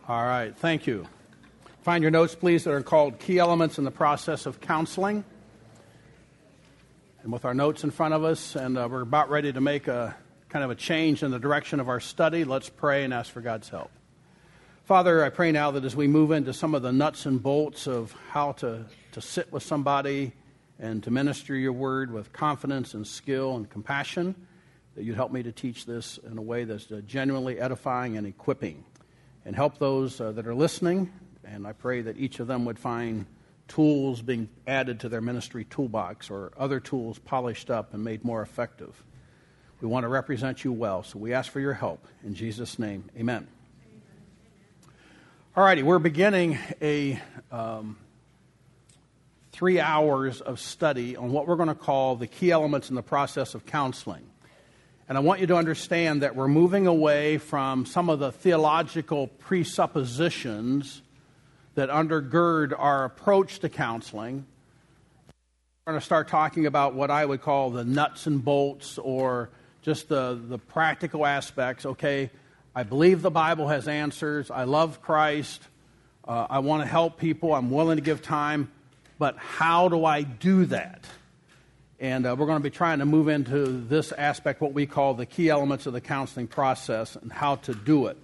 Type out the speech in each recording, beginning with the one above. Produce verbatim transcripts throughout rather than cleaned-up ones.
All right, thank you. Find your notes, please, that are called Key Elements in the Process of Counseling. And with our notes in front of us, and uh, we're about ready to make a kind of a change in the direction of our study, let's pray and ask for God's help. Father, I pray now that as we move into some of the nuts and bolts of how to, to sit with somebody and to minister your word with confidence and skill and compassion, that you'd help me to teach this in a way that's uh, genuinely edifying and equipping. And help those uh, that are listening, and I pray that each of them would find tools being added to their ministry toolbox or other tools polished up and made more effective. We want to represent you well, so we ask for your help. In Jesus' name, amen. All righty, we're beginning a um, three hours of study on what we're going to call the key elements in the process of counseling. And I want you to understand that we're moving away from some of the theological presuppositions that undergird our approach to counseling. We're going to start talking about what I would call the nuts and bolts, or just the, the practical aspects. Okay, I believe the Bible has answers. I love Christ. Uh, I want to help people. I'm willing to give time. But how do I do that? And uh, we're going to be trying to move into this aspect, what we call the key elements of the counseling process and how to do it.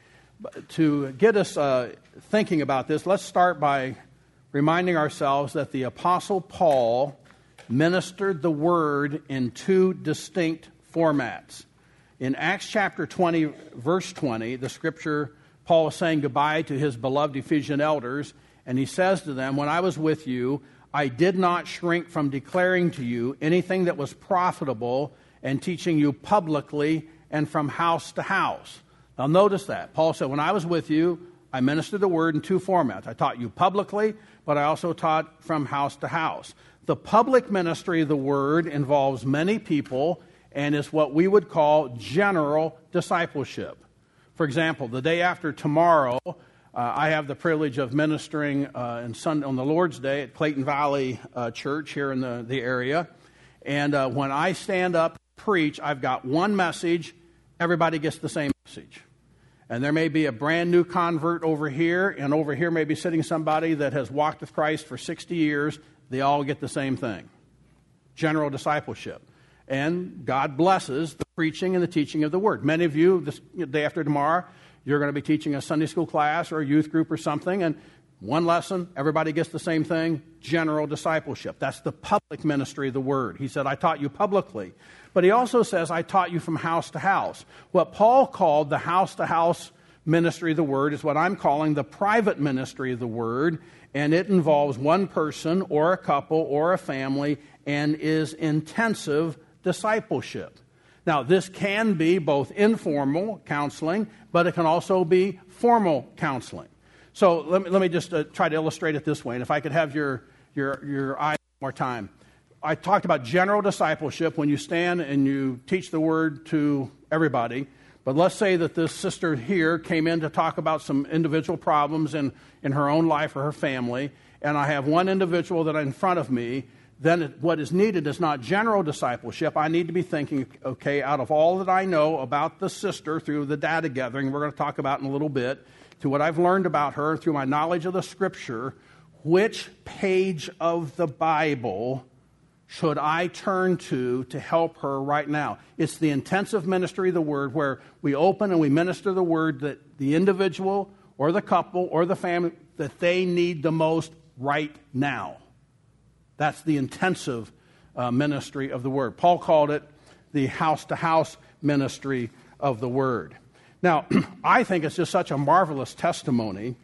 But to get us uh, thinking about this, let's start by reminding ourselves that the Apostle Paul ministered the word in two distinct formats. In Acts chapter twenty, verse twenty, the scripture, Paul is saying goodbye to his beloved Ephesian elders, and he says to them, "When I was with you, I did not shrink from declaring to you anything that was profitable and teaching you publicly and from house to house." Now notice that. Paul said, when I was with you, I ministered the word in two formats. I taught you publicly, but I also taught from house to house. The public ministry of the word involves many people and is what we would call general discipleship. For example, the day after tomorrow, Uh, I have the privilege of ministering uh, in Sunday, on the Lord's Day at Clayton Valley uh, Church here in the, the area. And uh, when I stand up and preach, I've got one message. Everybody gets the same message. And there may be a brand new convert over here, and over here may be sitting somebody that has walked with Christ for sixty years. They all get the same thing. General discipleship. And God blesses the preaching and the teaching of the Word. Many of you, this day after tomorrow, you're going to be teaching a Sunday school class or a youth group or something, and one lesson, everybody gets the same thing, general discipleship. That's the public ministry of the word. He said, I taught you publicly. But he also says, I taught you from house to house. What Paul called the house-to-house ministry of the word is what I'm calling the private ministry of the word, and it involves one person or a couple or a family and is intensive discipleship. Now, this can be both informal counseling, but it can also be formal counseling. So let me, let me just uh, try to illustrate it this way. And if I could have your, your, your eyes one more time. I talked about general discipleship when you stand and you teach the word to everybody. But let's say that this sister here came in to talk about some individual problems in, in her own life or her family, and I have one individual that in front of me. Then what is needed is not general discipleship. I need to be thinking, okay, out of all that I know about the sister through the data gathering we're going to talk about in a little bit, to what I've learned about her through my knowledge of the Scripture, which page of the Bible should I turn to to help her right now? It's the intensive ministry of the Word where we open and we minister the Word that the individual or the couple or the family, that they need the most right now. That's the intensive uh, ministry of the Word. Paul called it the house-to-house ministry of the Word. Now, I think it's just such a marvelous testimony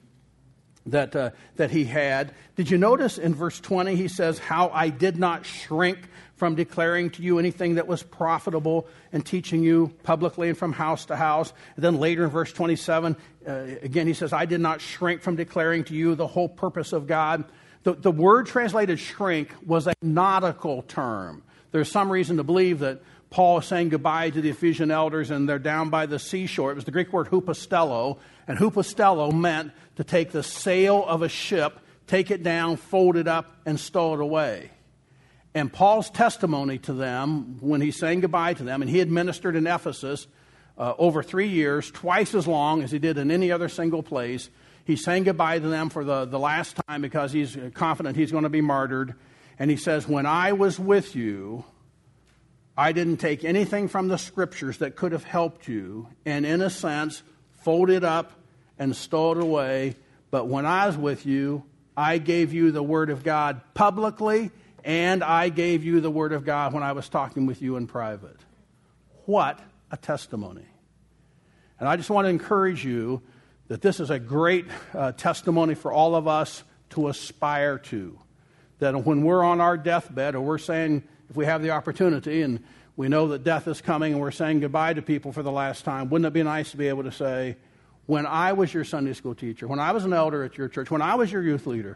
that uh, that he had. Did you notice in verse twenty, he says, how I did not shrink from declaring to you anything that was profitable and teaching you publicly and from house to house. And then later in verse twenty-seven, uh, again, he says, I did not shrink from declaring to you the whole purpose of God. The, the word translated shrink was a nautical term. There's some reason to believe that Paul is saying goodbye to the Ephesian elders and they're down by the seashore. It was the Greek word hupostello, and hupostello meant to take the sail of a ship, take it down, fold it up, and stow it away. And Paul's testimony to them, when he's saying goodbye to them, and he had ministered in Ephesus, uh, over three years, twice as long as he did in any other single place. He's saying goodbye to them for the, the last time because he's confident he's going to be martyred. And he says, when I was with you, I didn't take anything from the Scriptures that could have helped you, and in a sense, fold it up and stow it away. But when I was with you, I gave you the Word of God publicly, and I gave you the Word of God when I was talking with you in private. What a testimony. And I just want to encourage you that this is a great uh, testimony for all of us to aspire to. That when we're on our deathbed, or we're saying, if we have the opportunity, and we know that death is coming, and we're saying goodbye to people for the last time, wouldn't it be nice to be able to say, when I was your Sunday school teacher, when I was an elder at your church, when I was your youth leader,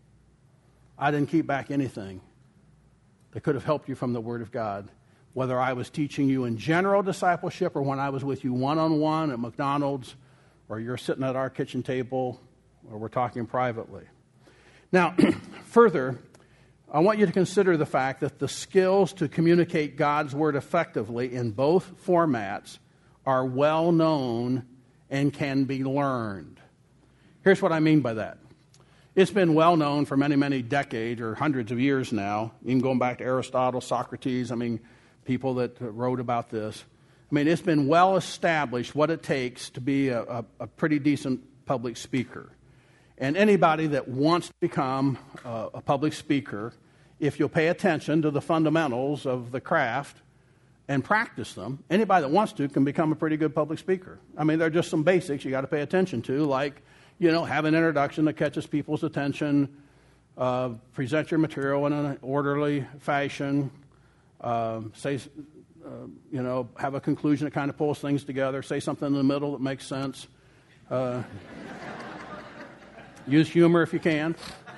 I didn't keep back anything that could have helped you from the Word of God, whether I was teaching you in general discipleship or when I was with you one-on-one at McDonald's, or you're sitting at our kitchen table, or we're talking privately. Now, further, I want you to consider the fact that the skills to communicate God's Word effectively in both formats are well known and can be learned. Here's what I mean by that. It's been well known for many, many decades or hundreds of years now, even going back to Aristotle, Socrates, I mean, people that wrote about this. I mean, it's been well established what it takes to be a, a, a pretty decent public speaker. And anybody that wants to become a, a public speaker, if you'll pay attention to the fundamentals of the craft and practice them, anybody that wants to can become a pretty good public speaker. I mean, there are just some basics you got to pay attention to, like, you know, have an introduction that catches people's attention, uh, present your material in an orderly fashion, uh, say, uh, you know, have a conclusion that kind of pulls things together, say something in the middle that makes sense. Uh, use humor if you can.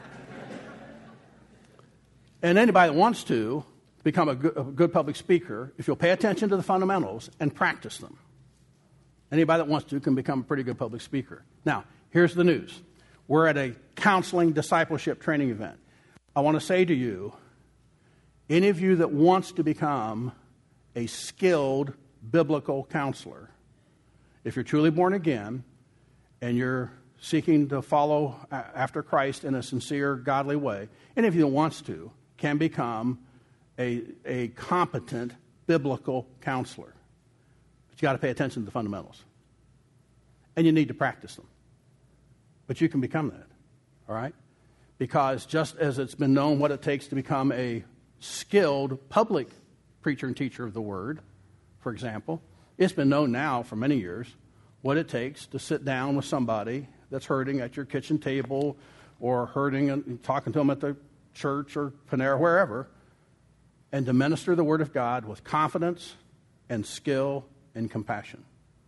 And anybody that wants to become a good, a good public speaker, if you'll pay attention to the fundamentals and practice them, anybody that wants to can become a pretty good public speaker. Now, here's the news. We're at a counseling discipleship training event. I want to say to you, any of you that wants to become a skilled biblical counselor, if you're truly born again and you're seeking to follow after Christ in a sincere, godly way, any of you that wants to can become a, a competent biblical counselor. But you got to pay attention to the fundamentals. And you need to practice them. But you can become that, all right? Because just as it's been known what it takes to become a skilled public preacher and teacher of the Word, for example, it's been known now for many years what it takes to sit down with somebody that's hurting at your kitchen table or hurting and talking to them at the church or Panera, wherever, and to minister the Word of God with confidence and skill and compassion.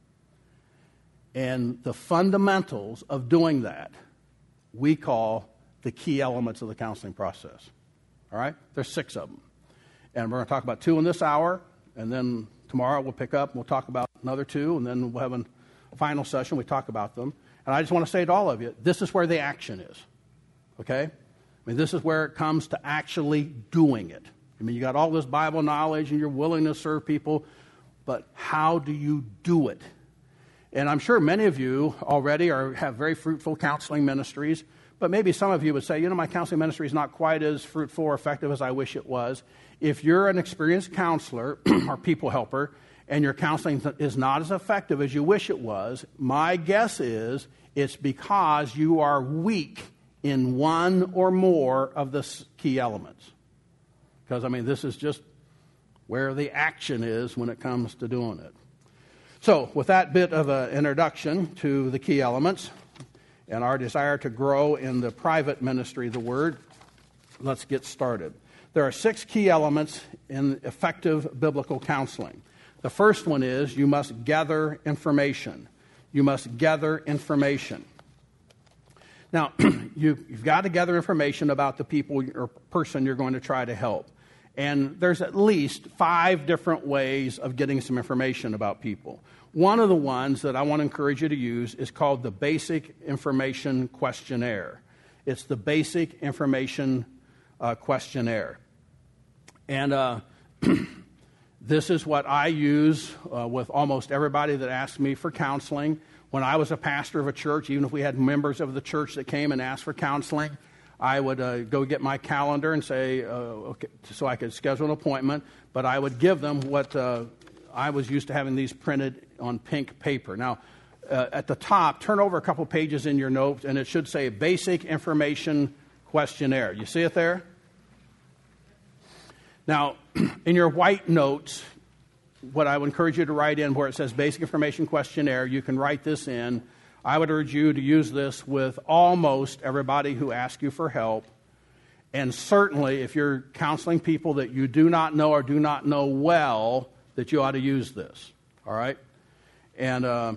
And the fundamentals of doing that we call the key elements of the counseling process. All right? There's six of them. And we're going to talk about two in this hour, and then tomorrow we'll pick up and we'll talk about another two, and then we'll have a final session. We talk about them. And I just want to say to all of you, this is where the action is. Okay? I mean, this is where it comes to actually doing it. I mean, you got all this Bible knowledge and you're willing to serve people, but how do you do it? And I'm sure many of you already are, have very fruitful counseling ministries, but maybe some of you would say, you know, my counseling ministry is not quite as fruitful or effective as I wish it was. If you're an experienced counselor or people helper and your counseling is not as effective as you wish it was, my guess is it's because you are weak in one or more of the key elements. Because, I mean, this is just where the action is when it comes to doing it. So, with that bit of an introduction to the key elements and our desire to grow in the private ministry of the Word, let's get started. There are six key elements in effective biblical counseling. The first one is you must gather information. You must gather information. Now, you, you've got to gather information about the people or person you're going to try to help. And there's at least five different ways of getting some information about people. One of the ones that I want to encourage you to use is called the Basic Information Questionnaire. It's the Basic Information uh, Questionnaire. And uh, This is what I use uh, with almost everybody that asks me for counseling. When I was a pastor of a church, even if we had members of the church that came and asked for counseling, I would uh, go get my calendar and say, uh, okay, so I could schedule an appointment, but I would give them what uh, I was used to having these printed on pink paper. Now, uh, at the top, turn over a couple pages in your notes, and it should say Basic Information Questionnaire. You see it there? Now, in your white notes, what I would encourage you to write in where it says Basic Information Questionnaire, you can write this in. I would urge you to use this with almost everybody who asks you for help. And certainly, if you're counseling people that you do not know or do not know well, that you ought to use this. All right? And uh,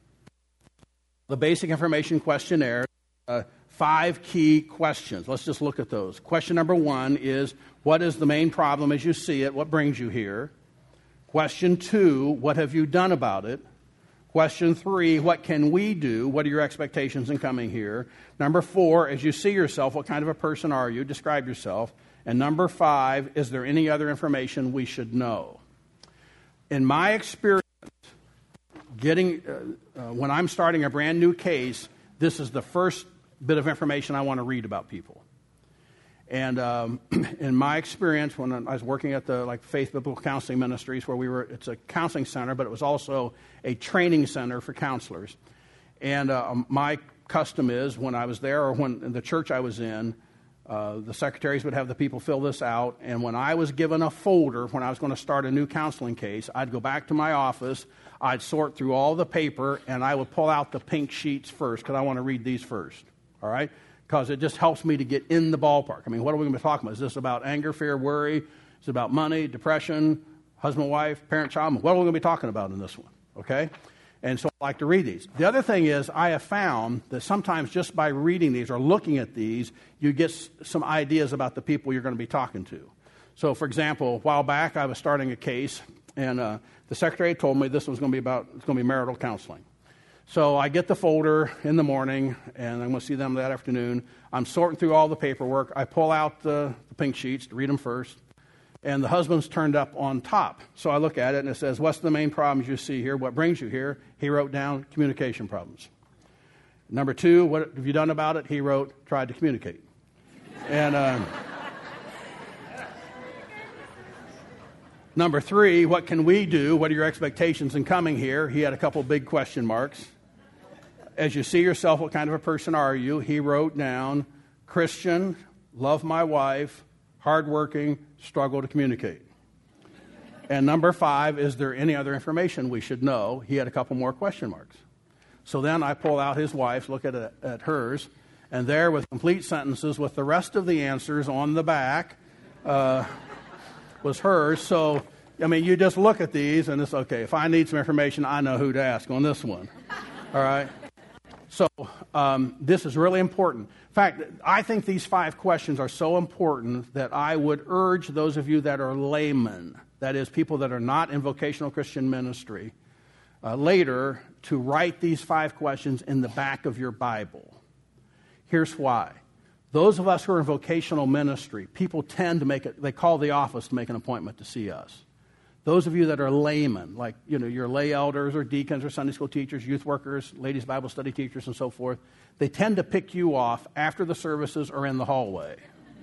the Basic Information Questionnaire, uh, five key questions. Let's just look at those. Question number one is, what is the main problem as you see it? What brings you here? Question two, what have you done about it? Question three, what can we do? What are your expectations in coming here? Number four, as you see yourself, what kind of a person are you? Describe yourself. And number five, is there any other information we should know? In my experience, getting uh, uh, when I'm starting a brand new case, this is the first bit of information I want to read about people. And um, in my experience, when I was working at the like Faith Biblical Counseling Ministries, where we were, it's a counseling center, but it was also a training center for counselors. And uh, my custom is, when I was there or when in the church I was in, uh, the secretaries would have the people fill this out. And when I was given a folder, when I was going to start a new counseling case, I'd go back to my office, I'd sort through all the paper, and I would pull out the pink sheets first, because I want to read these first. All right? Because it just helps me to get in the ballpark. I mean, what are we going to be talking about? Is this about anger, fear, worry? Is it about money, depression, husband, wife, parent, child? What are we going to be talking about in this one? Okay? And so I like to read these. The other thing is, I have found that sometimes just by reading these or looking at these, you get some ideas about the people you're going to be talking to. So, for example, a while back, I was starting a case, and uh, the secretary told me this was going to be about, it's going to be marital counseling. So I get the folder in the morning, and I'm going to see them that afternoon. I'm sorting through all the paperwork. I pull out the, the pink sheets to read them first, and the husband's turned up on top. So I look at it, and it says, what's the main problems you see here? What brings you here? He wrote down communication problems. Number two, what have you done about it? He wrote, tried to communicate. And uh, number three, what can we do? What are your expectations in coming here? He had a couple big question marks. As you see yourself, what kind of a person are you? He wrote down, Christian, love my wife, hardworking, struggle to communicate. And number five, is there any other information we should know? He had a couple more question marks. So then I pull out his wife's, look at it, at hers, and there with complete sentences with the rest of the answers on the back uh, was hers. So, I mean, you just look at these and it's okay. If I need some information, I know who to ask on this one. All right? So um, this is really important. In fact, I think these five questions are so important that I would urge those of you that are laymen, that is, people that are not in vocational Christian ministry, uh, later to write these five questions in the back of your Bible. Here's why. Those of us who are in vocational ministry, people tend to make it, they call the office to make an appointment to see us. Those of you that are laymen, like, you know, your lay elders or deacons or Sunday school teachers, youth workers, ladies Bible study teachers, and so forth, they tend to pick you off after the services or in the hallway.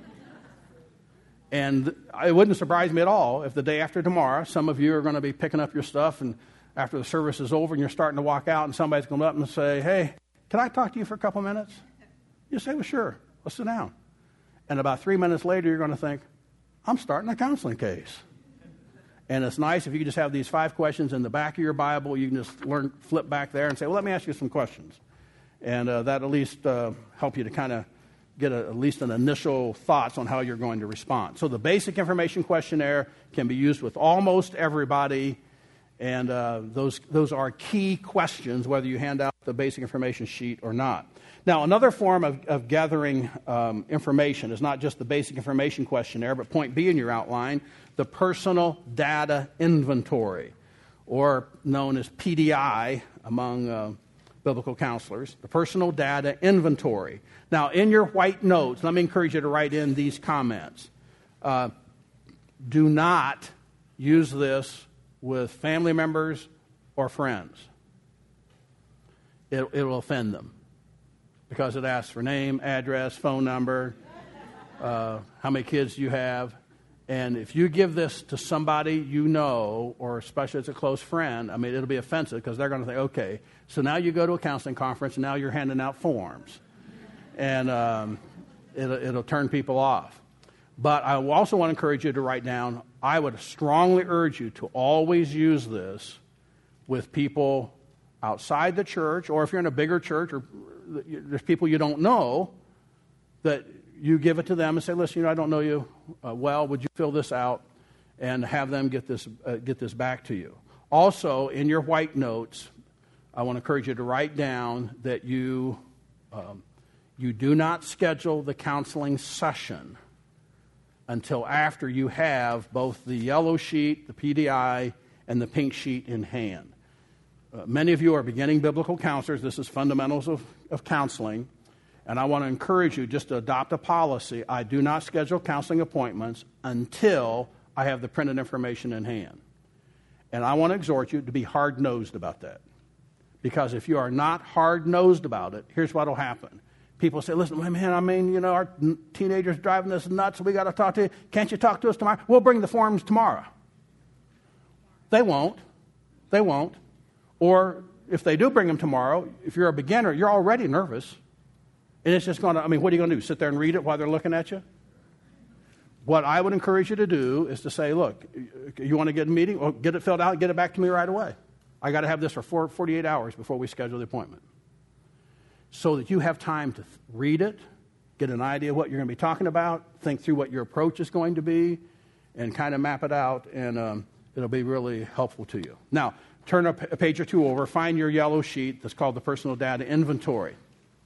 And it wouldn't surprise me at all if the day after tomorrow, some of you are going to be picking up your stuff, and after the service is over and you're starting to walk out, and somebody's going up and say, hey, can I talk to you for a couple minutes? You say, well, sure, let's sit down. And about three minutes later, you're going to think, I'm starting a counseling case. And it's nice if you can just have these five questions in the back of your Bible. You can just learn, flip back there and say, well, let me ask you some questions. And uh, that at least uh, help you to kind of get a, at least an initial thoughts on how you're going to respond. So the basic information questionnaire can be used with almost everybody. And uh, those, those are key questions, whether you hand out the basic information sheet or not. Now, another form of, of gathering um, information is not just the basic information questionnaire, but point B in your outline, the personal data inventory, or known as P D I among uh, biblical counselors, the personal data inventory. Now, in your white notes, let me encourage you to write in these comments. Uh, do not use this with family members or friends. It, it will offend them because it asks for name, address, phone number, uh, how many kids you have. And if you give this to somebody you know, or especially as a close friend, I mean, it'll be offensive because they're going to think, okay, so now you go to a counseling conference and now you're handing out forms. And um, it'll, it'll turn people off. But I also want to encourage you to write down, I would strongly urge you to always use this with people outside the church, or if you're in a bigger church or there's people you don't know, that you give it to them and say, listen, you know, I don't know you uh, well. Would you fill this out and have them get this uh, get this back to you? Also, in your white notes, I want to encourage you to write down that you um, you do not schedule the counseling session until after you have both the yellow sheet, the P D I, and the pink sheet in hand. Uh, many of you are beginning biblical counselors. This is fundamentals of, of counseling. And I want to encourage you just to adopt a policy. I do not schedule counseling appointments until I have the printed information in hand. And I want to exhort you to be hard-nosed about that. Because if you are not hard-nosed about it, here's what will happen. People say, listen, man, I mean, you know, our teenager's driving us nuts. We got to talk to you. Can't you talk to us tomorrow? We'll bring the forms tomorrow. They won't. They won't. Or if they do bring them tomorrow, if you're a beginner, you're already nervous. And it's just going to, I mean, what are you going to do? Sit there and read it while they're looking at you? What I would encourage you to do is to say, look, you want to get a meeting? Well, get it filled out, get it back to me right away. I got to have this for four, forty-eight hours before we schedule the appointment. So that you have time to th- read it, get an idea of what you're going to be talking about, think through what your approach is going to be, and kind of map it out, and um, it'll be really helpful to you. Now, turn a, p- a page or two over, find your yellow sheet that's called the Personal Data Inventory.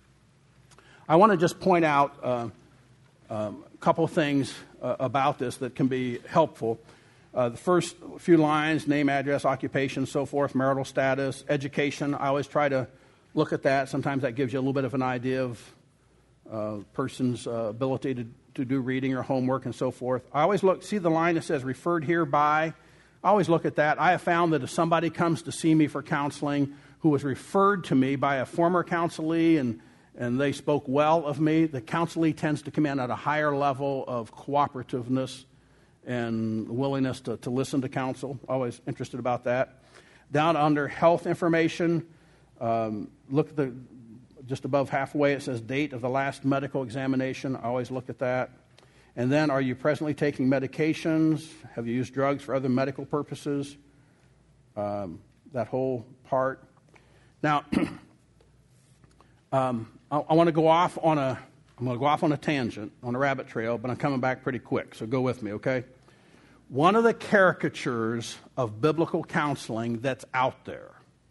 I want to just point out uh, um, a couple of things uh, about this that can be helpful. Uh, the first few lines, name, address, occupation, so forth, marital status, education. I always try to look at that. Sometimes that gives you a little bit of an idea of a uh, person's uh, ability to, to do reading or homework and so forth. I always look, see the line that says referred here by? I always look at that. I have found that if somebody comes to see me for counseling who was referred to me by a former counselee and and they spoke well of me, the counselee tends to come in at a higher level of cooperativeness and willingness to, to listen to counsel. Always interested about that. Down under health information, um, look at the just above halfway, it says date of the last medical examination. I always look at that. And then, are you presently taking medications? Have you used drugs for other medical purposes? Um, that whole part. Now, um, I, I want to go off on a, I'm going to go off on a tangent, on a rabbit trail, but I'm coming back pretty quick, so go with me, okay? One of the caricatures of biblical counseling that's out there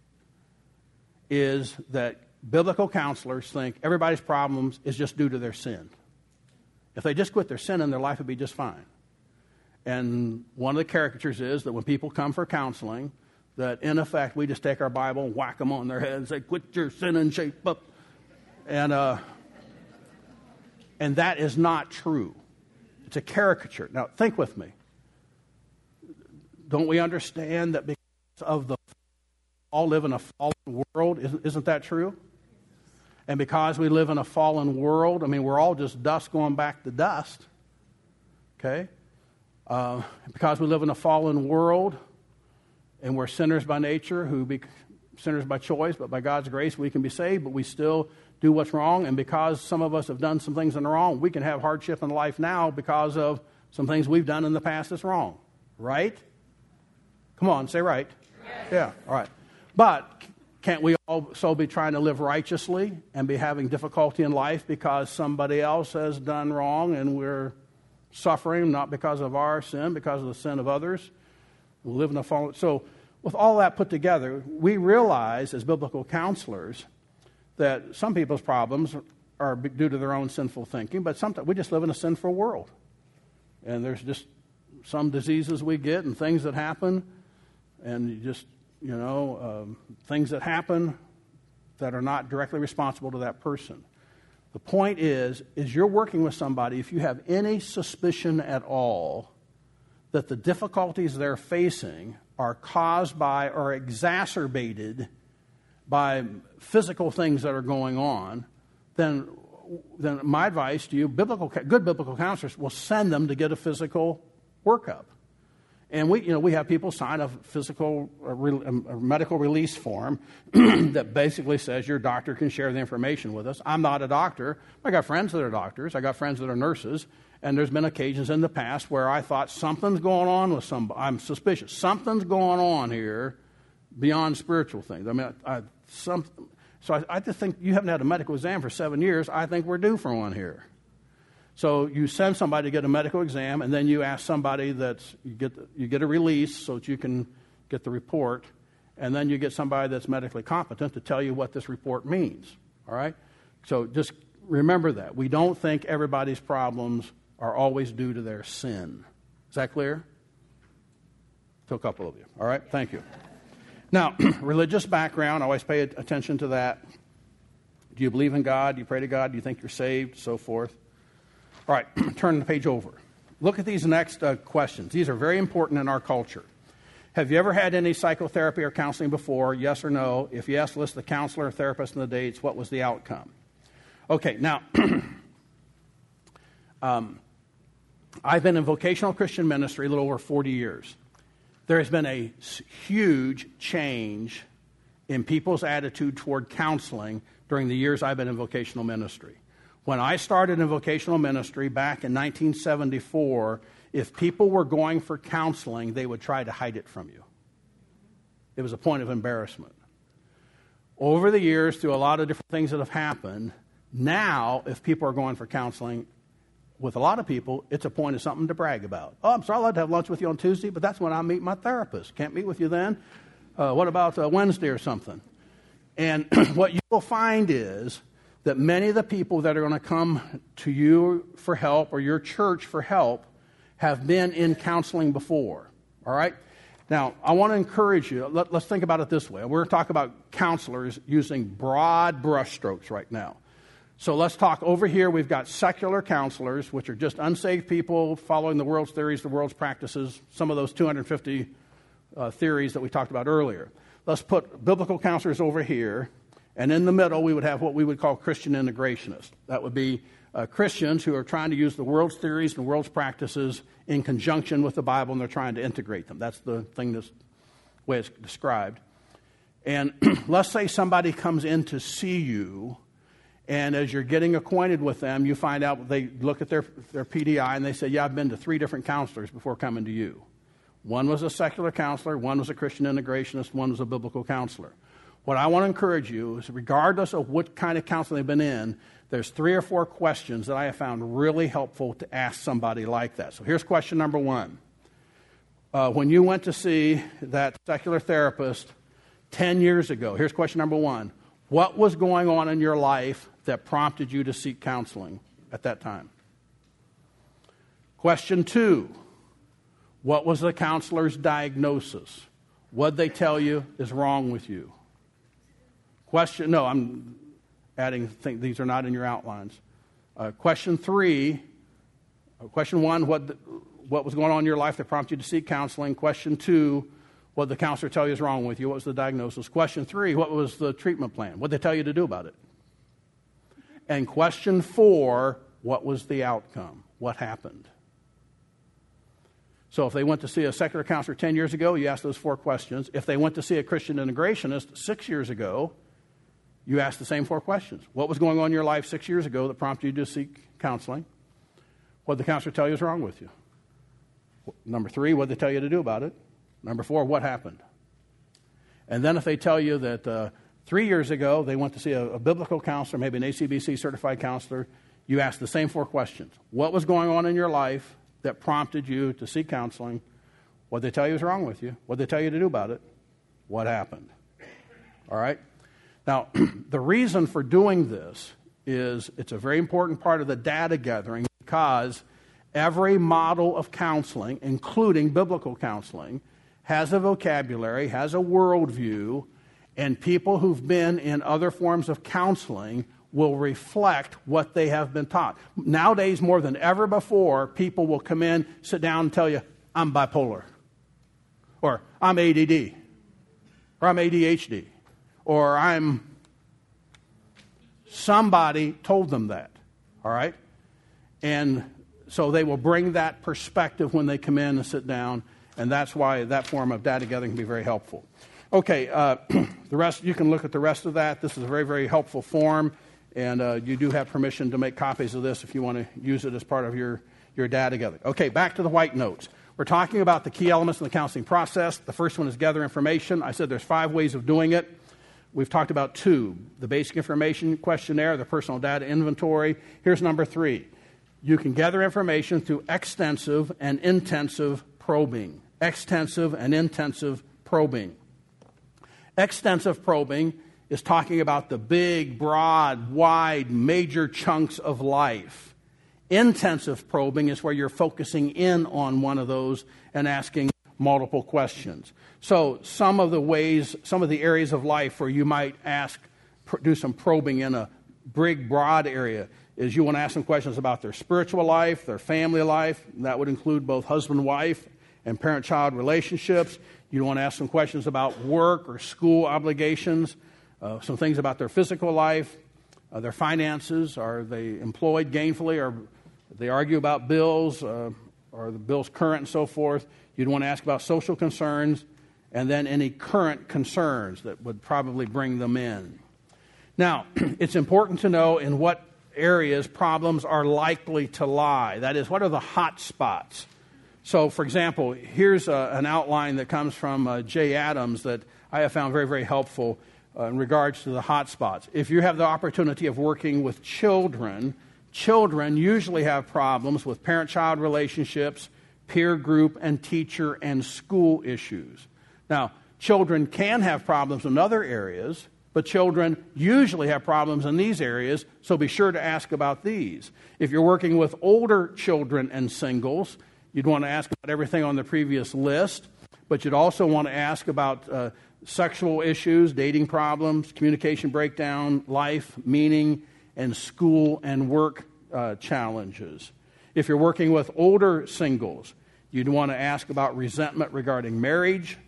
is that biblical counselors think everybody's problems is just due to their sin. If they just quit their sin, their life would be just fine. And one of the caricatures is that when people come for counseling, that in effect we just take our Bible and whack them on their head and say, quit your sin and shape up. And uh, and that is not true. It's a caricature. Now, think with me. Don't we understand that because of the all live in a fallen world? Isn't, isn't that true? And because we live in a fallen world, I mean, we're all just dust going back to dust. Okay? Uh, because we live in a fallen world and we're sinners by nature, who be sinners by choice, but by God's grace we can be saved, but we still do what's wrong. And because some of us have done some things that are wrong, we can have hardship in life now because of some things we've done in the past that's wrong. Right? Come on, say right. Yes. Yeah, all right. But can't we also be trying to live righteously and be having difficulty in life because somebody else has done wrong and we're suffering not because of our sin, because of the sin of others? We live in a fallen... So with all that put together, we realize as biblical counselors that some people's problems are due to their own sinful thinking, but sometimes we just live in a sinful world. And there's just some diseases we get and things that happen, and you just, you know, um, things that happen that are not directly responsible to that person. The point is, is you're working with somebody, if you have any suspicion at all that the difficulties they're facing are caused by or exacerbated by physical things that are going on, then then my advice to you, biblical good biblical counselors will send them to get a physical workup. And we, you know, we have people sign a physical, a, a medical release form that basically says your doctor can share the information with us. I'm not a doctor. I got friends that are doctors. I got friends that are nurses. And there's been occasions in the past where I thought something's going on with somebody. I'm suspicious. Something's going on here beyond spiritual things. I mean, I, I, some, so I, I just think you haven't had a medical exam for seven years. I think we're due for one here. So you send somebody to get a medical exam, and then you ask somebody that's, you get, you get a release so that you can get the report, and then you get somebody that's medically competent to tell you what this report means, all right? So just remember that. We don't think everybody's problems are always due to their sin. Is that clear? To a couple of you, all right? Thank you. Now, religious background, always pay attention to that. Do you believe in God? Do you pray to God? Do you think you're saved? So forth. All right, turn the page over. Look at these next uh, questions. These are very important in our culture. Have you ever had any psychotherapy or counseling before? Yes or no? If yes, list the counselor, therapist, and the dates. What was the outcome? Okay, now, um, I've been in vocational Christian ministry a little over forty years. There has been a huge change in people's attitude toward counseling during the years I've been in vocational ministry. When I started in vocational ministry back in nineteen seventy-four, if people were going for counseling, they would try to hide it from you. It was a point of embarrassment. Over the years, through a lot of different things that have happened, now, if people are going for counseling, with a lot of people, it's a point of something to brag about. Oh, I'm sorry, I'd like to have lunch with you on Tuesday, but that's when I meet my therapist. Can't meet with you then? Uh, what about uh, Wednesday or something? And what you will find is that many of the people that are going to come to you for help or your church for help have been in counseling before, all right? Now, I want to encourage you, let, let's think about it this way. We're going to talk about counselors using broad brushstrokes right now. So let's talk over here. We've got secular counselors, which are just unsaved people following the world's theories, the world's practices, some of those two hundred fifty uh, theories that we talked about earlier. Let's put biblical counselors over here. And in the middle, we would have what we would call Christian integrationists. That would be uh, Christians who are trying to use the world's theories and the world's practices in conjunction with the Bible, and they're trying to integrate them. That's the thing, that's the way it's described. And let's say somebody comes in to see you, and as you're getting acquainted with them, you find out, they look at their, their P D I, and they say, yeah, I've been to three different counselors before coming to you. One was a secular counselor, one was a Christian integrationist, one was a biblical counselor. What I want to encourage you is, regardless of what kind of counseling they've been in, there's three or four questions that I have found really helpful to ask somebody like that. So here's question number one. Uh, when you went to see that secular therapist ten years ago, here's question number one. What was going on in your life that prompted you to seek counseling at that time? Question two. What was the counselor's diagnosis? What did they tell you is wrong with you? Question, no, I'm adding, think these are not in your outlines. Uh, question three, uh, question one, what the, what was going on in your life that prompted you to seek counseling? Question two, what did the counselor tell you is wrong with you? What was the diagnosis? Question three, what was the treatment plan? What did they tell you to do about it? And question four, what was the outcome? What happened? So if they went to see a secular counselor ten years ago, you ask those four questions. If they went to see a Christian integrationist six years ago, you ask the same four questions. What was going on in your life six years ago that prompted you to seek counseling? What did the counselor tell you is wrong with you? Number three, what did they tell you to do about it? Number four, what happened? And then if they tell you that uh, three years ago they went to see a, a biblical counselor, maybe an A C B C certified counselor, you ask the same four questions. What was going on in your life that prompted you to seek counseling? What did they tell you is wrong with you? What did they tell you to do about it? What happened? All right? Now, the reason for doing this is it's a very important part of the data gathering, because every model of counseling, including biblical counseling, has a vocabulary, has a worldview, and people who've been in other forms of counseling will reflect what they have been taught. Nowadays, more than ever before, people will come in, sit down, and tell you, I'm bipolar, or I'm A D D, or I'm A D H D, or I'm... Somebody told them that, all right? And so they will bring that perspective when they come in and sit down, and that's why that form of data gathering can be very helpful. Okay, uh, the rest, you can look at the rest of that. This is a very, very helpful form, and uh, you do have permission to make copies of this if you want to use it as part of your, your data gathering. Okay, back to the white notes. We're talking about the key elements in the counseling process. The first one is gather information. I said there's five ways of doing it. We've talked about two, the basic information questionnaire, the personal data inventory. Here's number three. You can gather information through extensive and intensive probing. Extensive and intensive probing. Extensive probing is talking about the big, broad, wide, major chunks of life. Intensive probing is where you're focusing in on one of those and asking multiple questions. So some of the ways, some of the areas of life where you might ask, do some probing in a big, broad area is you want to ask them questions about their spiritual life, their family life. That would include both husband-wife and parent-child relationships. You want to ask some questions about work or school obligations, uh, some things about their physical life, uh, their finances. Are they employed gainfully, or they argue about bills, uh, or the bills current and so forth. You'd want to ask about social concerns, and then any current concerns that would probably bring them in. Now, it's important to know in what areas problems are likely to lie. That is, what are the hot spots? So, for example, here's a, an outline that comes from uh, Jay Adams that I have found very, very helpful uh, in regards to the hot spots. If you have the opportunity of working with children, children usually have problems with parent-child relationships, peer group and teacher and school issues. Now, children can have problems in other areas, but children usually have problems in these areas, so be sure to ask about these. If you're working with older children and singles, you'd want to ask about everything on the previous list, but you'd also want to ask about uh, sexual issues, dating problems, communication breakdown, life, meaning, and school and work uh, challenges. If you're working with older singles, you'd want to ask about resentment regarding marriage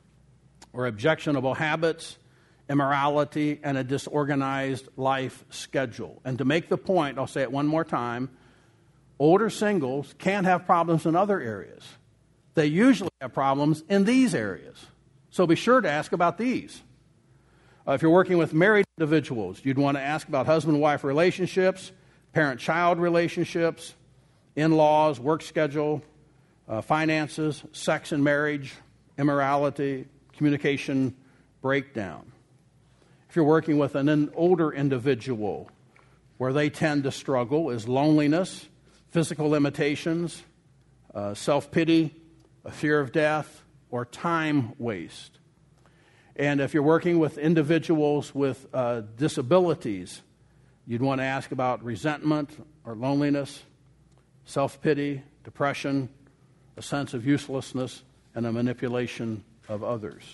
or objectionable habits, immorality, and a disorganized life schedule. And to make the point, I'll say it one more time, older singles can have problems in other areas. They usually have problems in these areas. So be sure to ask about these. Uh, if you're working with married individuals, you'd want to ask about husband-wife relationships, parent-child relationships, in-laws, work schedule, uh, finances, sex and marriage, immorality, communication breakdown. If you're working with an, an older individual, where they tend to struggle is loneliness, physical limitations, uh, self-pity, a fear of death, or time waste. And if you're working with individuals with uh, disabilities, you'd want to ask about resentment or loneliness, self-pity, depression, a sense of uselessness, and a manipulation of others.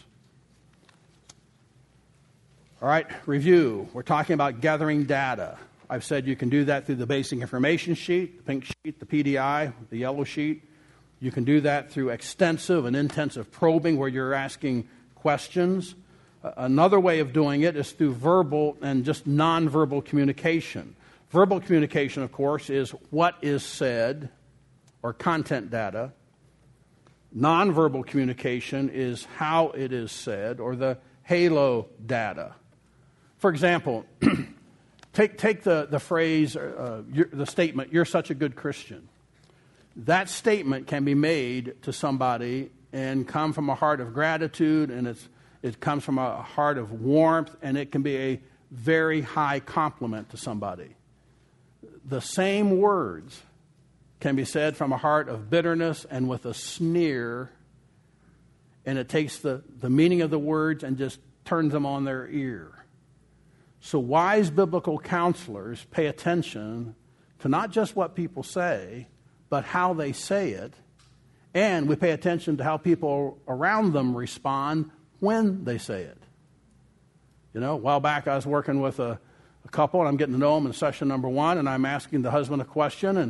All right, review. We're talking about gathering data. I've said you can do that through the basic information sheet, the pink sheet, the P D I, the yellow sheet. You can do that through extensive and intensive probing where you're asking questions. Uh, another way of doing it is through verbal and just nonverbal communication. Verbal communication, of course, is what is said or content data. Nonverbal communication is how it is said or the halo data. For example, take take the, the phrase, uh, the statement, "You're such a good Christian." That statement can be made to somebody and come from a heart of gratitude, and it's, it comes from a heart of warmth, and it can be a very high compliment to somebody. The same words can be said from a heart of bitterness and with a sneer, and it takes the, the meaning of the words and just turns them on their ear. So wise biblical counselors pay attention to not just what people say, but how they say it, and we pay attention to how people around them respond when they say it. You know, a while back I was working with a, a couple, and I'm getting to know them in session number one, and I'm asking the husband a question, and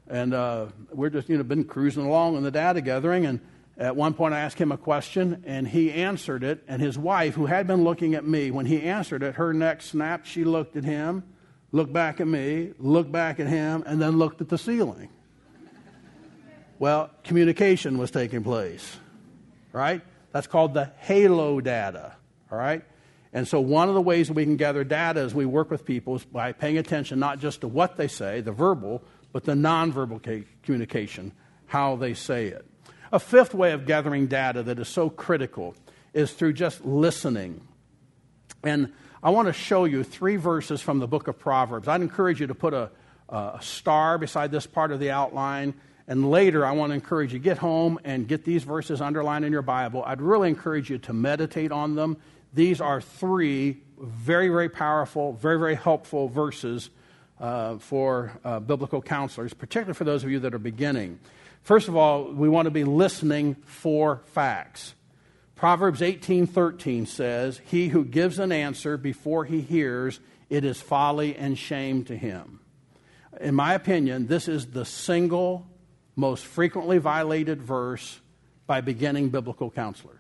And uh, we're just, you know, been cruising along in the data gathering, and at one point I asked him a question, and he answered it, and his wife, who had been looking at me, when he answered it, her neck snapped. She looked at him, looked back at me, looked back at him, and then looked at the ceiling. Well, communication was taking place, right? That's called the halo data, all right? And so one of the ways that we can gather data as we work with people is by paying attention not just to what they say, the verbal, but the nonverbal communication, how they say it. A fifth way of gathering data that is so critical is through just listening. And I want to show you three verses from the book of Proverbs. I'd encourage you to put a, a star beside this part of the outline. And later, I want to encourage you, get home and get these verses underlined in your Bible. I'd really encourage you to meditate on them. These are three very, very powerful, very, very helpful verses uh, for uh, biblical counselors, particularly for those of you that are beginning. First of all, we want to be listening for facts. Proverbs eighteen thirteen says, "He who gives an answer before he hears, it is folly and shame to him." In my opinion, this is the single most frequently violated verse by beginning biblical counselors.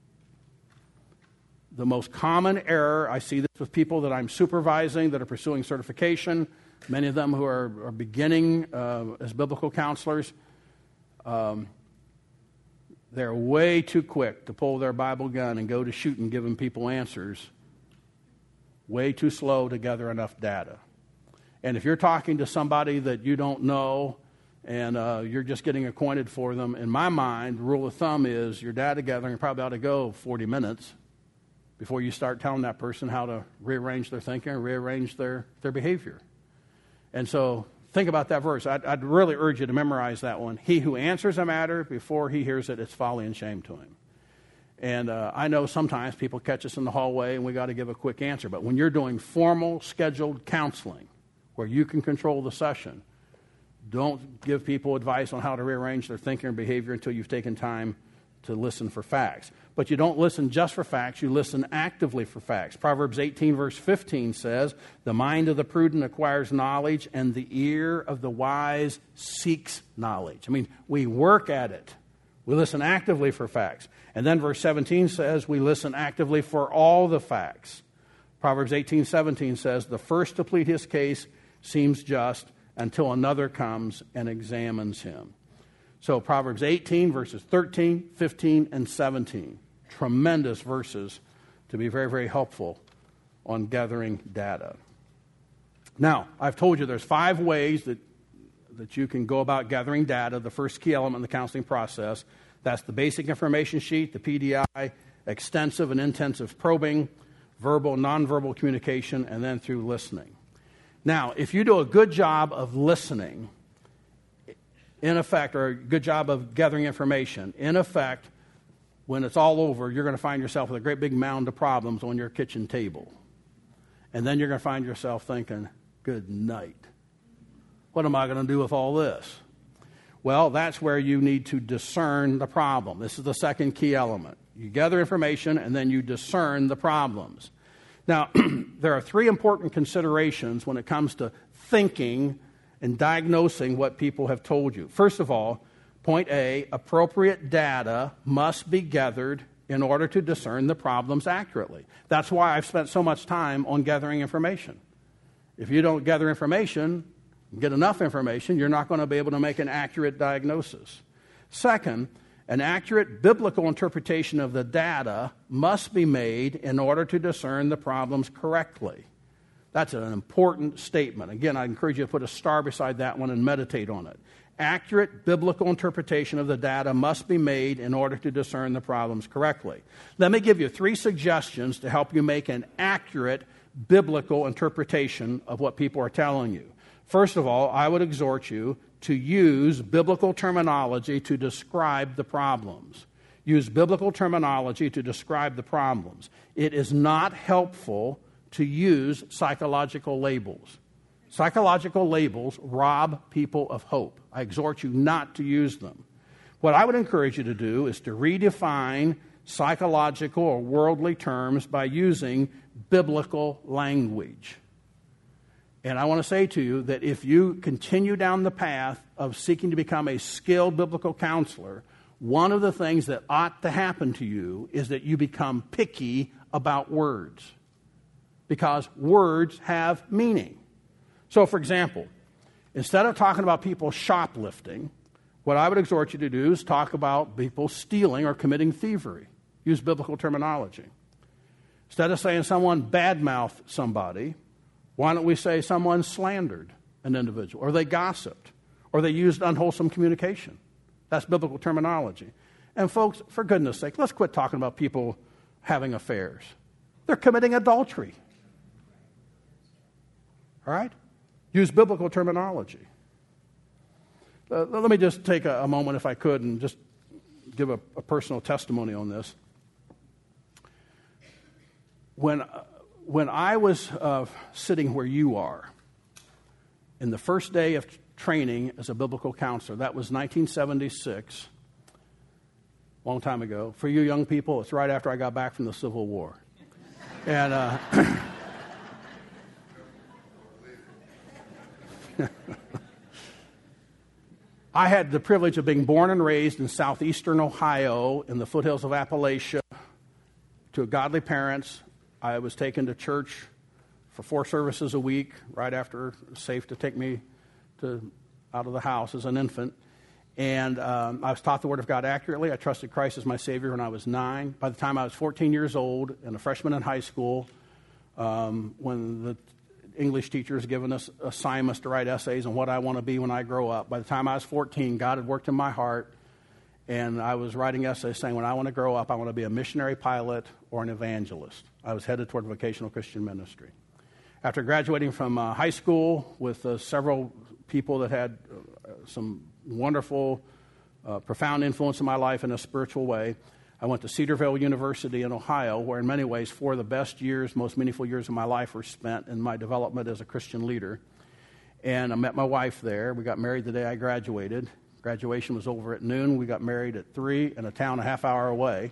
The most common error, I see this with people that I'm supervising that are pursuing certification, many of them who are, are beginning uh, as biblical counselors, um, they're way too quick to pull their Bible gun and go to shooting giving people answers, way too slow to gather enough data. And if you're talking to somebody that you don't know, and uh, you're just getting acquainted for them, in my mind, the rule of thumb is your data gathering probably ought to go forty minutes before you start telling that person how to rearrange their thinking or rearrange their, their behavior. And so think about that verse. I'd, I'd really urge you to memorize that one. He who answers a matter before he hears it, it's folly and shame to him. And uh, I know sometimes people catch us in the hallway and we got to give a quick answer. But when you're doing formal, scheduled counseling where you can control the session, don't give people advice on how to rearrange their thinking or behavior until you've taken time to listen for facts. But you don't listen just for facts, you listen actively for facts. Proverbs eighteen verse fifteen says, "The mind of the prudent acquires knowledge, and the ear of the wise seeks knowledge." I mean, we work at it. We listen actively for facts. And then verse seventeen says, we listen actively for all the facts. Proverbs eighteen seventeen says, "The first to plead his case seems just, until another comes and examines him." So Proverbs eighteen, verses thirteen, fifteen, and seventeen. Tremendous verses to be very, very helpful on gathering data. Now, I've told you there's five ways that, that you can go about gathering data. The first key element in the counseling process, that's the basic information sheet, the P D I, extensive and intensive probing, verbal, nonverbal communication, and then through listening. Now, if you do a good job of listening, in effect, or a good job of gathering information, in effect, when it's all over, you're going to find yourself with a great big mound of problems on your kitchen table. And then you're going to find yourself thinking, good night. What am I going to do with all this? Well, that's where you need to discern the problem. This is the second key element. You gather information, and then you discern the problems. Now, there are three important considerations when it comes to thinking and diagnosing what people have told you. First of all, point A, appropriate data must be gathered in order to discern the problems accurately. That's why I've spent so much time on gathering information. If you don't gather information, get enough information, you're not going to be able to make an accurate diagnosis. Second, an accurate biblical interpretation of the data must be made in order to discern the problems correctly. That's an important statement. Again, I encourage you to put a star beside that one and meditate on it. Accurate biblical interpretation of the data must be made in order to discern the problems correctly. Let me give you three suggestions to help you make an accurate biblical interpretation of what people are telling you. First of all, I would exhort you to use biblical terminology to describe the problems. Use biblical terminology to describe the problems. It is not helpful to use psychological labels. Psychological labels rob people of hope. I exhort you not to use them. What I would encourage you to do is to redefine psychological or worldly terms by using biblical language. And I want to say to you that if you continue down the path of seeking to become a skilled biblical counselor, one of the things that ought to happen to you is that you become picky about words, because words have meaning. So, for example, instead of talking about people shoplifting, what I would exhort you to do is talk about people stealing or committing thievery. Use biblical terminology. Instead of saying someone badmouthed somebody, why don't we say someone slandered an individual, or they gossiped, or they used unwholesome communication? That's biblical terminology. And folks, for goodness sake, let's quit talking about people having affairs. They're committing adultery. All right? Use biblical terminology. Uh, let me just take a, a moment, if I could, and just give a, a personal testimony on this. When, uh, when I was uh, sitting where you are, in the first day of training as a biblical counselor, that was nineteen seventy-six, a long time ago. For you young people, it's right after I got back from the Civil War. And uh, I had the privilege of being born and raised in southeastern Ohio in the foothills of Appalachia to godly parents. I was taken to church for four services a week right after it was safe to take me to out of the house as an infant. And um, I was taught the Word of God accurately. I trusted Christ as my Savior when I was nine. By the time I was fourteen years old and a freshman in high school, um, when the English teacher has given us assignments to write essays on what I want to be when I grow up, by the time I was fourteen, God had worked in my heart, and I was writing essays saying, when I want to grow up, I want to be a missionary pilot or an evangelist. I was headed toward vocational Christian ministry. After graduating from uh, high school with uh, several people that had uh, some wonderful, uh, profound influence in my life in a spiritual way, I went to Cedarville University in Ohio, where in many ways four of the best years, most meaningful years of my life were spent in my development as a Christian leader. And I met my wife there. We got married the day I graduated. Graduation was over at noon. We got married at three in a town a half hour away.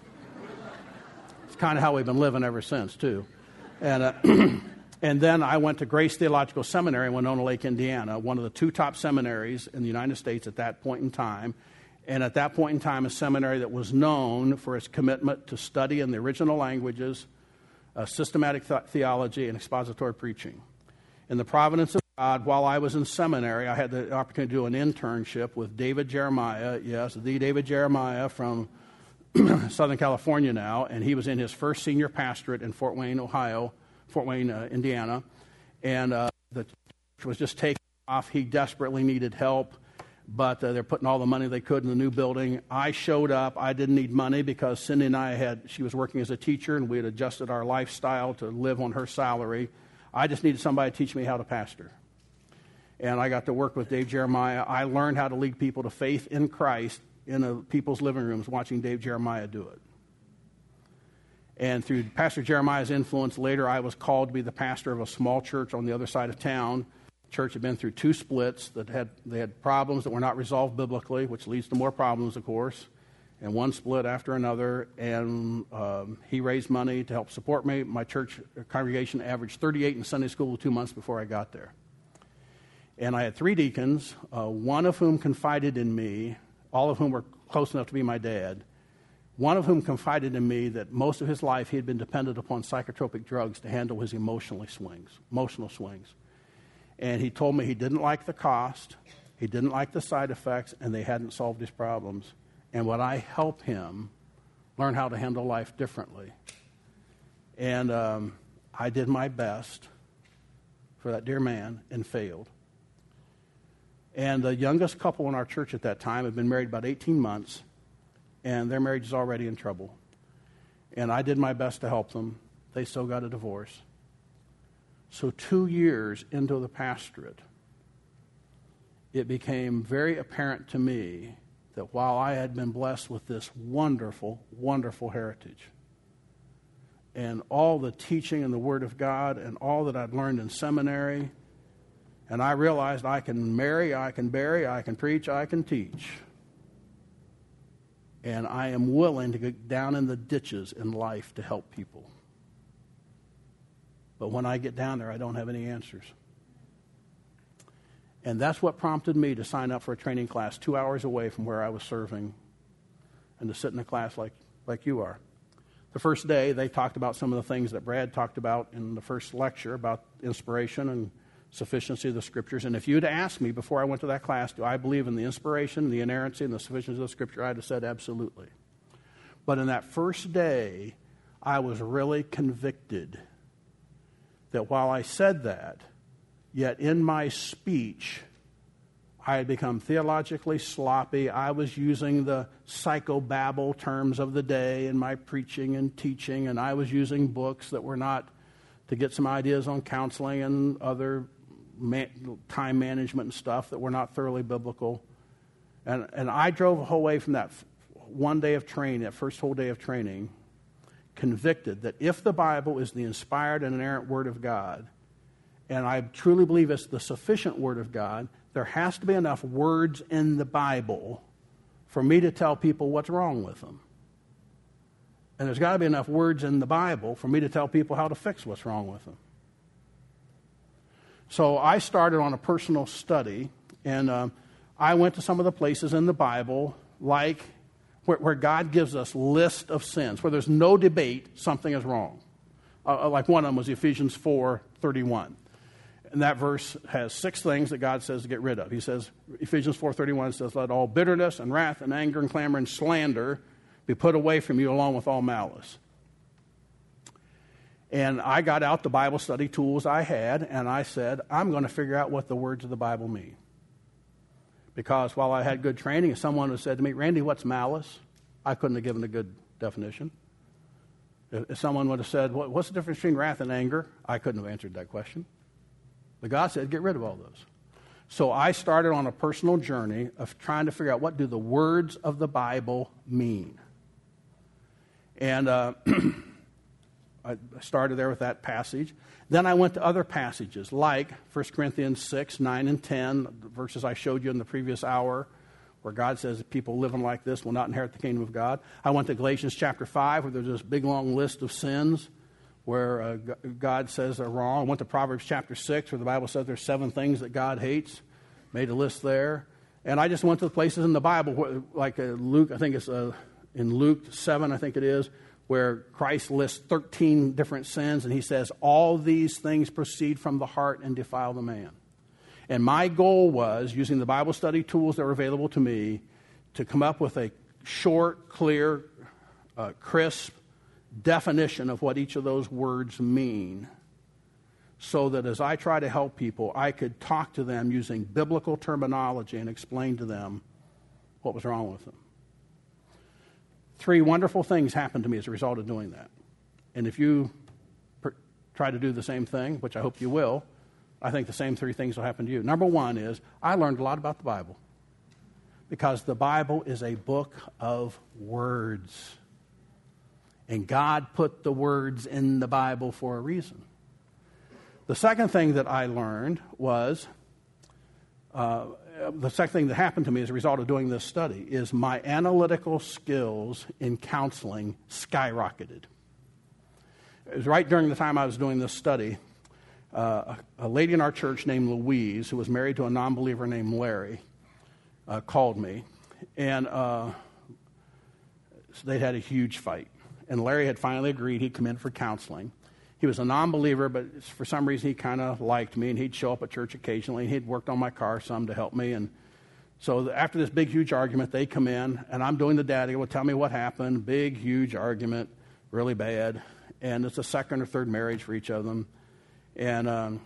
It's kind of how we've been living ever since, too. And uh, and then I went to Grace Theological Seminary in Winona Lake, Indiana, one of the two top seminaries in the United States at that point in time. And at that point in time, a seminary that was known for its commitment to study in the original languages, uh, systematic th- theology, and expository preaching. In the providence of God, while I was in seminary, I had the opportunity to do an internship with David Jeremiah, yes, the David Jeremiah from Southern California now, and he was in his first senior pastorate in Fort Wayne, Ohio, Fort Wayne, uh, Indiana, and uh, the church was just taking off. He desperately needed help, but uh, they're putting all the money they could in the new building. I showed up. I didn't need money because Cindy and I had, she was working as a teacher, and we had adjusted our lifestyle to live on her salary. I just needed somebody to teach me how to pastor. And I got to work with Dave Jeremiah. I learned how to lead people to faith in Christ in a, people's living rooms watching Dave Jeremiah do it. And through Pastor Jeremiah's influence, later I was called to be the pastor of a small church on the other side of town. The church had been through two splits that had they had problems that were not resolved biblically, which leads to more problems, of course, and one split after another. And um, he raised money to help support me. My church congregation averaged thirty-eight in Sunday school two months before I got there. And I had three deacons, uh, one of whom confided in me, all of whom were close enough to be my dad, one of whom confided in me that most of his life he had been dependent upon psychotropic drugs to handle his emotional swings, emotional swings. And he told me he didn't like the cost, he didn't like the side effects, and they hadn't solved his problems. And would I help him learn how to handle life differently? And um, I did my best for that dear man and failed. And the youngest couple in our church at that time had been married about eighteen months, and their marriage is already in trouble. And I did my best to help them. They still got a divorce. So two years into the pastorate, it became very apparent to me that while I had been blessed with this wonderful, wonderful heritage, and all the teaching and the Word of God and all that I'd learned in seminary, and I realized I can marry, I can bury, I can preach, I can teach. And I am willing to get down in the ditches in life to help people. But when I get down there, I don't have any answers. And that's what prompted me to sign up for a training class two hours away from where I was serving and to sit in a class like, like you are. The first day, they talked about some of the things that Brad talked about in the first lecture about inspiration and sufficiency of the Scriptures. And if you'd asked me before I went to that class, do I believe in the inspiration, the inerrancy, and the sufficiency of the Scripture, I'd have said absolutely. But in that first day, I was really convicted that while I said that, yet in my speech, I had become theologically sloppy. I was using the psychobabble terms of the day in my preaching and teaching, and I was using books that were not to get some ideas on counseling and other man, time management and stuff that were not thoroughly biblical. And, and I drove away from that one day of training, that first whole day of training, convicted that if the Bible is the inspired and inerrant Word of God, and I truly believe it's the sufficient Word of God, there has to be enough words in the Bible for me to tell people what's wrong with them. And there's got to be enough words in the Bible for me to tell people how to fix what's wrong with them. So I started on a personal study, and um, I went to some of the places in the Bible, like where, where God gives us list of sins, where there's no debate something is wrong. Uh, like one of them was Ephesians four thirty-one. And that verse has six things that God says to get rid of. He says, Ephesians four thirty-one says, let all bitterness and wrath and anger and clamor and slander be put away from you along with all malice. And I got out the Bible study tools I had, and I said, I'm going to figure out what the words of the Bible mean. Because while I had good training, if someone had said to me, Randy, what's malice? I couldn't have given a good definition. If someone would have said, what's the difference between wrath and anger? I couldn't have answered that question. But God said, get rid of all those. So I started on a personal journey of trying to figure out what do the words of the Bible mean. And uh, I started there with that passage. Then I went to other passages like First Corinthians six, nine, and ten, the verses I showed you in the previous hour, where God says that people living like this will not inherit the kingdom of God. I went to Galatians chapter five, where there's this big long list of sins where uh, God says they're wrong. I went to Proverbs chapter six, where the Bible says there's seven things that God hates. Made a list there. And I just went to the places in the Bible, where, like uh, Luke, I think it's uh, in Luke seven, I think it is, where Christ lists thirteen different sins, and he says, all these things proceed from the heart and defile the man. And my goal was, using the Bible study tools that were available to me, to come up with a short, clear, uh, crisp definition of what each of those words mean, so that as I try to help people, I could talk to them using biblical terminology and explain to them what was wrong with them. Three wonderful things happened to me as a result of doing that. And if you per- try to do the same thing, which I hope you will, I think the same three things will happen to you. Number one is I learned a lot about the Bible, because the Bible is a book of words. And God put the words in the Bible for a reason. The second thing that I learned was, uh, the second thing that happened to me as a result of doing this study is my analytical skills in counseling skyrocketed. It was right during the time I was doing this study. Uh, a, a lady in our church named Louise, who was married to a non-believer named Larry, uh, called me. And uh, they'd had a huge fight. And Larry had finally agreed he'd come in for counseling. He was a non-believer, but for some reason he kind of liked me, and he'd show up at church occasionally, and he'd worked on my car some to help me. And so after this big, huge argument, they come in, and I'm doing the daddy. Well, tell me what happened. Big, huge argument, really bad. And it's a second or third marriage for each of them. And um,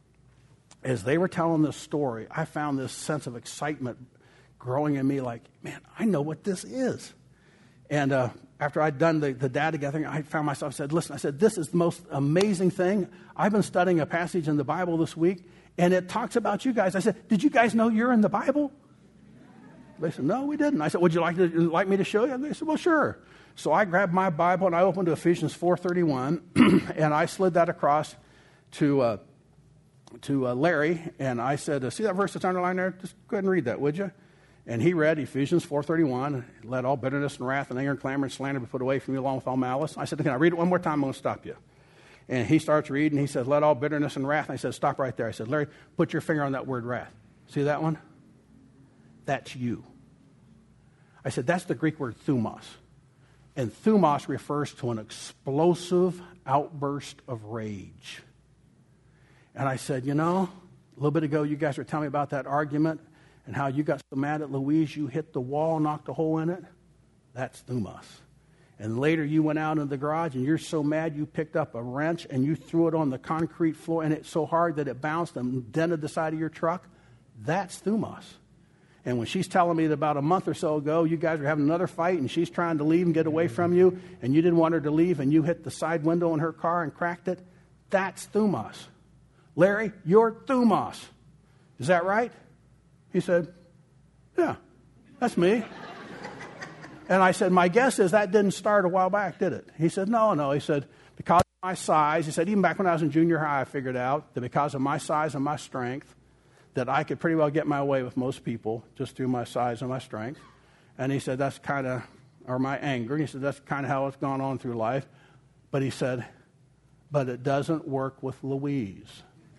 as they were telling this story, I found this sense of excitement growing in me like, man, I know what this is. And uh, after I'd done the, the data gathering, I found myself, I said, listen, I said, this is the most amazing thing. I've been studying a passage in the Bible this week, and it talks about you guys. I said, did you guys know you're in the Bible? They said, no, we didn't. I said, would you like, to, like me to show you? And they said, well, sure. So I grabbed my Bible, and I opened to Ephesians four thirty-one, and I slid that across to uh, to uh, Larry, and I said, see that verse that's underlined there? Just go ahead and read that, would you? And he read Ephesians four thirty-one, let all bitterness and wrath and anger and clamor and slander be put away from you along with all malice. I said, can I read it one more time? I'm going to stop you. And he starts reading. He says, let all bitterness and wrath. And I said, stop right there. I said, Larry, put your finger on that word wrath. See that one? That's you. I said, that's the Greek word thumos. And thumos refers to an explosive outburst of rage. And I said, you know, a little bit ago you guys were telling me about that argument and how you got so mad at Louise you hit the wall, knocked a hole in it. That's thumos. And later you went out in the garage and you're so mad you picked up a wrench and you threw it on the concrete floor and it's so hard that it bounced and dented the side of your truck. That's thumos. And when she's telling me that about a month or so ago, you guys were having another fight and she's trying to leave and get away from you and you didn't want her to leave and you hit the side window in her car and cracked it, that's thumos. Larry, you're thumos. Is that right? He said, yeah, that's me. And I said, my guess is that didn't start a while back, did it? He said, no, no. He said, because of my size, he said, even back when I was in junior high, I figured out that because of my size and my strength, that I could pretty well get my way with most people just through my size and my strength. And he said, that's kind of, or my anger. And he said, that's kind of how it's gone on through life. But he said, but it doesn't work with Louise.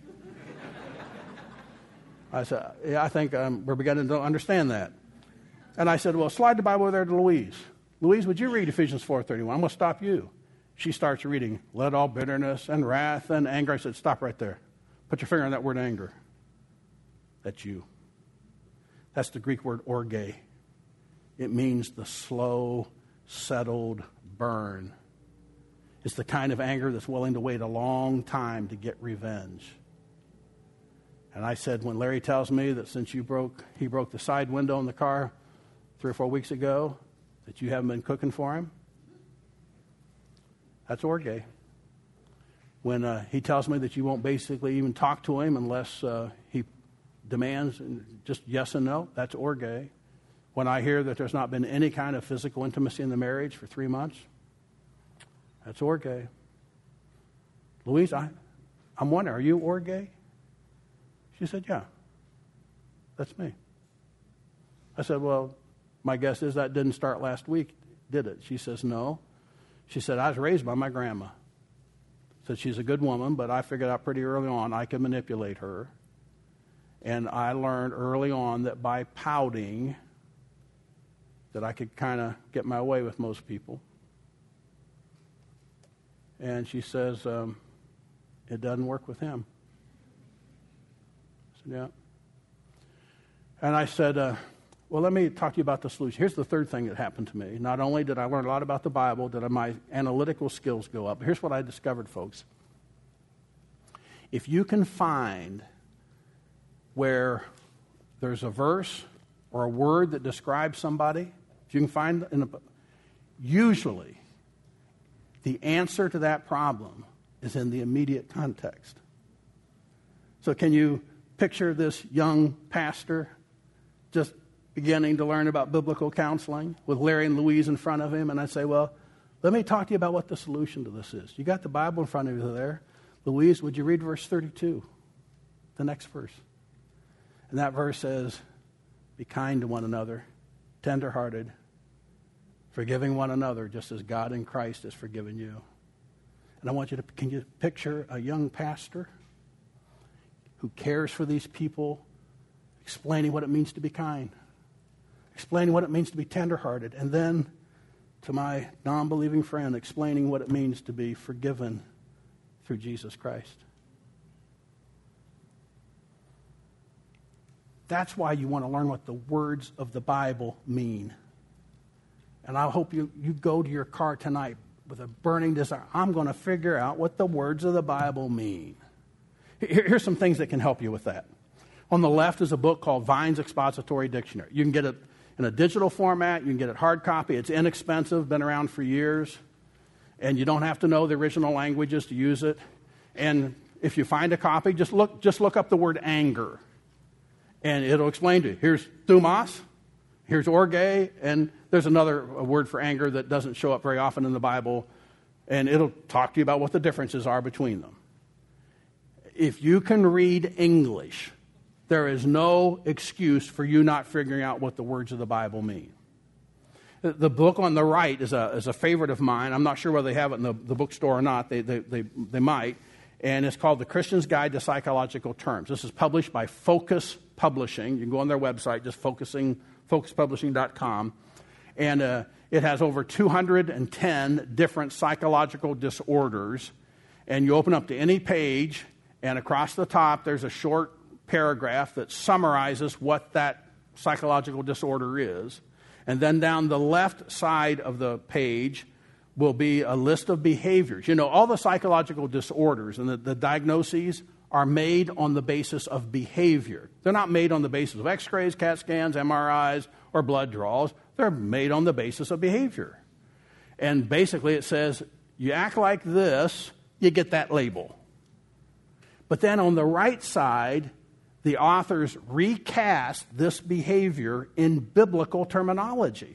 I said, yeah, I think um, we're beginning to understand that. And I said, well, slide the Bible over there to Louise. Louise, would you read Ephesians four thirty-one? I'm going to stop you. She starts reading, let all bitterness and wrath and anger. I said, stop right there. Put your finger on that word anger. That's you. That's the Greek word orge. It means the slow, settled burn. It's the kind of anger that's willing to wait a long time to get revenge. And I said, when Larry tells me that since you broke, he broke the side window in the car three or four weeks ago, that you haven't been cooking for him, that's orge. When uh, he tells me that you won't basically even talk to him unless uh, he demands just yes and no, that's orge. When I hear that there's not been any kind of physical intimacy in the marriage for three months, that's orge. Louise, I, I'm wondering, are you orge? She said, yeah, that's me. I said, well, my guess is that didn't start last week, did it? She says, no. She said, I was raised by my grandma. Said she's a good woman, but I figured out pretty early on I could manipulate her. And I learned early on that by pouting, that I could kind of get my way with most people. And she says, um, it doesn't work with him. I said, yeah. And I said, uh, well, let me talk to you about the solution. Here's the third thing that happened to me. Not only did I learn a lot about the Bible, did my analytical skills go up. Here's what I discovered, folks. If you can find where there's a verse or a word that describes somebody, if you can find, in a, usually the answer to that problem is in the immediate context. So can you picture this young pastor just beginning to learn about biblical counseling with Larry and Louise in front of him? And I say, well, let me talk to you about what the solution to this is. You got the Bible in front of you there. Louise, would you read verse thirty-two? The next verse. And that verse says, be kind to one another, tenderhearted, forgiving one another just as God in Christ has forgiven you. And I want you to, can you picture a young pastor who cares for these people, explaining what it means to be kind, explaining what it means to be tenderhearted, and then to my non-believing friend, explaining what it means to be forgiven through Jesus Christ. That's why you want to learn what the words of the Bible mean. And I hope you, you go to your car tonight with a burning desire. I'm going to figure out what the words of the Bible mean. Here, here's some things that can help you with that. On the left is a book called Vine's Expository Dictionary. You can get it in a digital format. You can get it hard copy. It's inexpensive, been around for years. And you don't have to know the original languages to use it. And if you find a copy, just look, just look up the word anger. And it'll explain to you. Here's thumos, here's orge, and there's another word for anger that doesn't show up very often in the Bible. And it'll talk to you about what the differences are between them. If you can read English, there is no excuse for you not figuring out what the words of the Bible mean. The book on the right is a is a favorite of mine. I'm not sure whether they have it in the, the bookstore or not. They, they, they, they might. and it's called The Christian's Guide to Psychological Terms. This is published by Focus Publishing. You can go on their website, just focusing, focus publishing dot com. And uh, it has over two hundred ten different psychological disorders. And you open up to any page, and across the top there's a short paragraph that summarizes what that psychological disorder is. And then down the left side of the page will be a list of behaviors. You know, all the psychological disorders and the, the diagnoses are made on the basis of behavior. They're not made on the basis of x-rays, CAT scans, M R Is, or blood draws. They're made on the basis of behavior. And basically it says, you act like this, you get that label. But then on the right side, the authors recast this behavior in biblical terminology.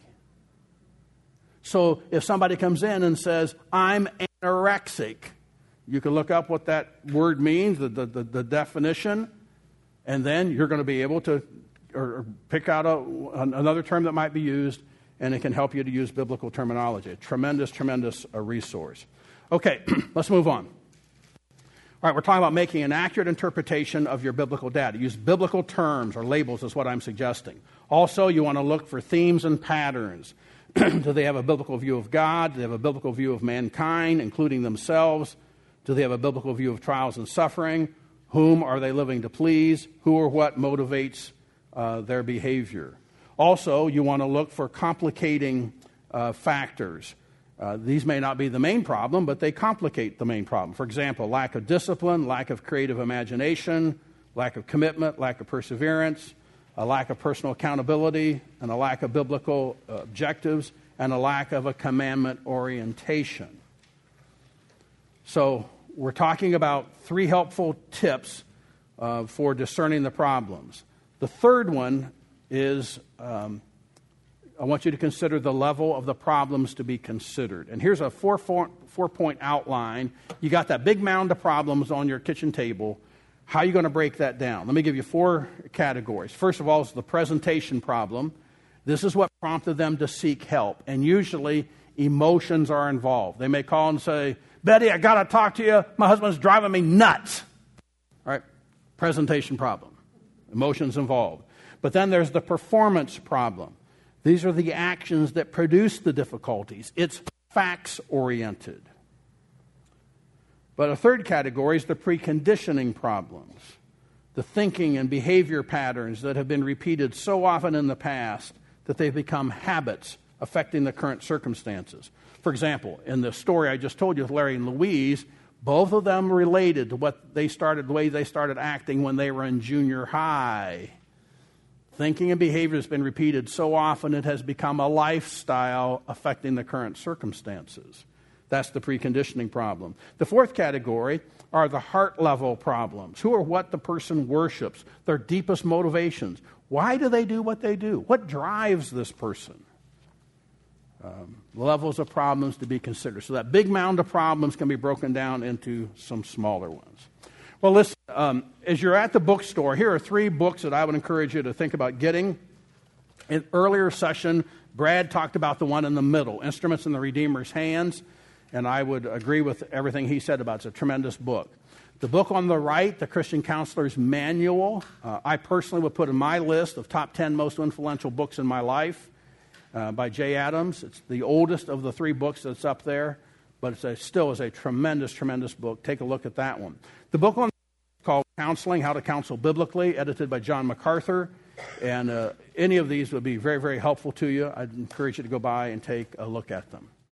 So if somebody comes in and says, I'm anorexic, you can look up what that word means, the, the, the, the definition, and then you're going to be able to or, or pick out a, another term that might be used, and it can help you to use biblical terminology. A tremendous, tremendous uh, resource. Okay, let's move on. All right, we're talking about making an accurate interpretation of your biblical data. Use biblical terms or labels is what I'm suggesting. Also, you want to look for themes and patterns. Do they have a biblical view of God? Do they have a biblical view of mankind, including themselves? Do they have a biblical view of trials and suffering? Whom are they living to please? Who or what motivates uh, their behavior? Also, you want to look for complicating uh, factors. Uh, these may not be the main problem, but they complicate the main problem. For example, lack of discipline, lack of creative imagination, lack of commitment, lack of perseverance, a lack of personal accountability, and a lack of biblical uh, objectives, and a lack of a commandment orientation. So we're talking about three helpful tips uh, for discerning the problems. The third one is um, I want you to consider the level of the problems to be considered. And here's a four, four, four-point outline. You got that big mound of problems on your kitchen table. How are you going to break that down? Let me give you four categories. First of all is the presentation problem. This is what prompted them to seek help. And usually emotions are involved. They may call and say, Betty, I got to talk to you. My husband's driving me nuts. All right, presentation problem. Emotions involved. But then there's the performance problem. These are the actions that produce the difficulties. It's facts-oriented. But a third category is the preconditioning problems, the thinking and behavior patterns that have been repeated so often in the past that they've become habits affecting the current circumstances. For example, in the story I just told you with Larry and Louise, both of them related to what they started, the way they started acting when they were in junior high. Thinking and behavior has been repeated so often it has become a lifestyle affecting the current circumstances. That's the preconditioning problem. The fourth category are the heart level problems. Who or what the person worships, their deepest motivations. Why do they do what they do? What drives this person? Um, levels of problems to be considered. So that big mound of problems can be broken down into some smaller ones. Well, listen, um, as you're at the bookstore, here are three books that I would encourage you to think about getting. In earlier session, Brad talked about the one in the middle, Instruments in the Redeemer's Hands, and I would agree with everything he said about it. It's a tremendous book. The book on the right, The Christian Counselor's Manual, uh, I personally would put in my list of top ten most influential books in my life uh, by Jay Adams. It's the oldest of the three books that's up there, but it's a, still is a tremendous, tremendous book. Take a look at that one. The book on called Counseling, How to Counsel Biblically, edited by John MacArthur. And uh, any of these would be very, very helpful to you. I'd encourage you to go by and take a look at them.